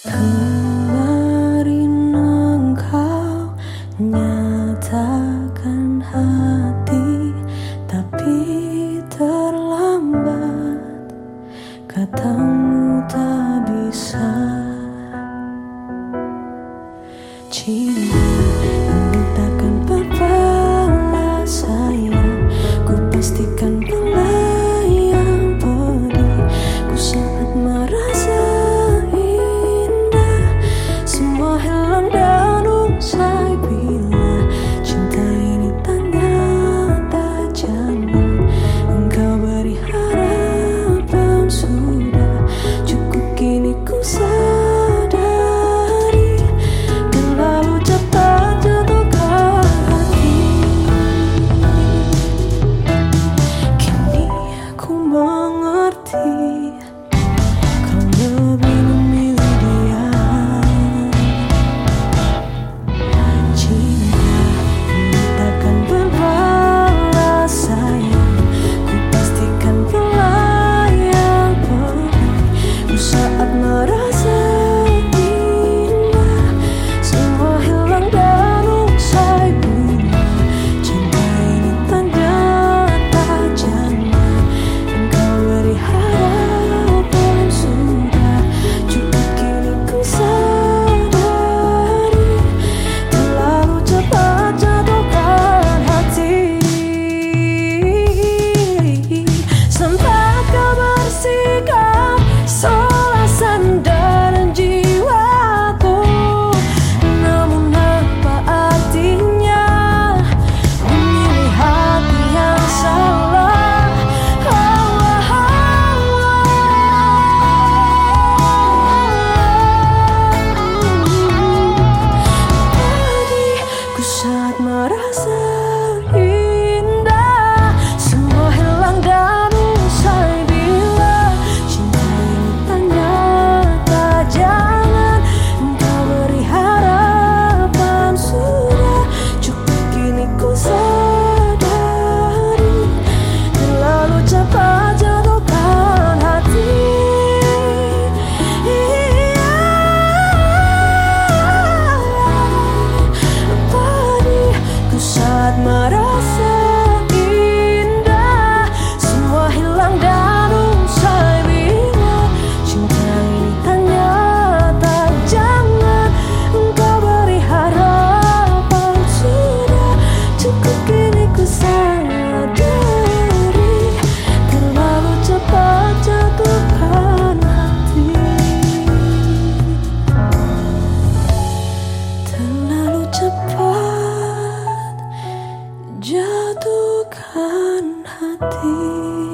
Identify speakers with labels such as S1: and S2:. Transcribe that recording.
S1: Kemarin engkau nyatakan hati, tapi terlambat. Katamu tak bisa. Cinta ini takkan berbalas sayang. Ku pastikan belayang pergi. Ku sangat merasa indah. Semua hilang dan usai bila cinta ini ternyata jangan. Engkau beri harapan sudah cukup, kini ku sadari. Terlalu cepat jatuhkan hati. Kini aku mengerti, kau lebih memilih dia. Cinta ini takkan berbalas sayang. Ku pastikan belayang pergi. Ku saat merasa indah. Semua hilang dan usai bila cinta ini ternyata jangan. Engkau beri harapan sudah cukup, kini ku sadari. Terlalu cepat jatuhkan hati. Sempat kau bersikap seolah sandaran jiwaku. Namun apa artinya memilih hati yang salah? Tadi ku saat merasa indah. Semua hilang dan usai bila cinta ini ternyata jangan. Engkau beri harapan sudah cukup, kini ku sadari. Terlalu cepat jatuhkan hati. Tadi ku saat merasa indah. Semua hilang dan usai bila cinta ini ternyata jangan. Engkau beri harapan sudah cukup, kini ku sadari. Terlalu cepat jatuhkan hati. Terlalu cepat jatuhkan hati.